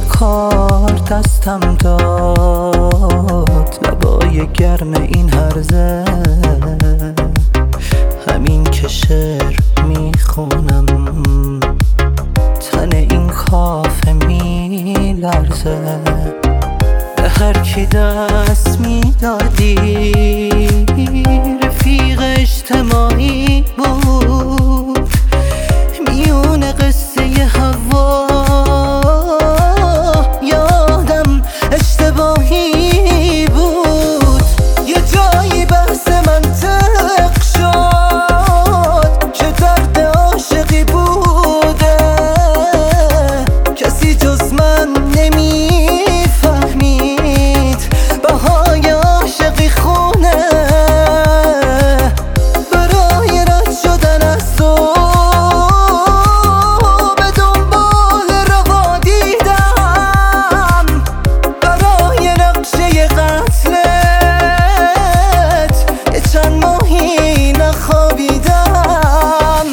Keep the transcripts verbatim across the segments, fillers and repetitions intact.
کار دستم داد، لبای گرم این هرزه، همین که شعر میخونم تن این کافه میلرزه. به هر کی دست میدادی رفیق اجتماعی بود، میون قصه هوا یادم اشتباهی بود. یه جایی بحث منطق شد که درد عاشقی بوده، کسی جز من نمیفهمید بهای عاشقی خونه. برای رد شدن از تو به دنبال روا دیدم، برای نقشه قتلت یه چند ماهی نخوابیدم.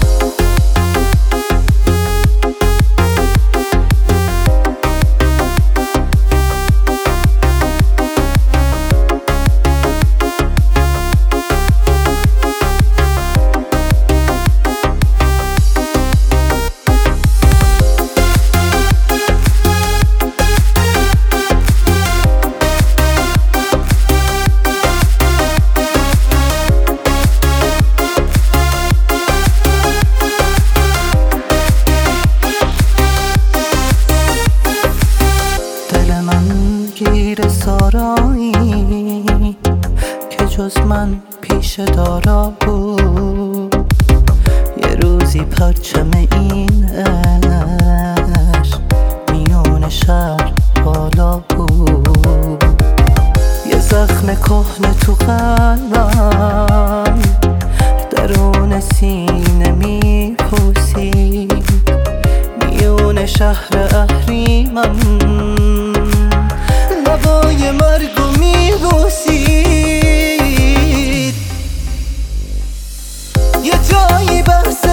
گیر سارایی که جز من پیش دارا بود، یه روزی پرچم این عشق میون شهر بالا بود. یه زخم کهنه تو قلبم درون سینه میپوسید، میون شهر اهریمن لبای مرگو میبوسید. یه جایی بحث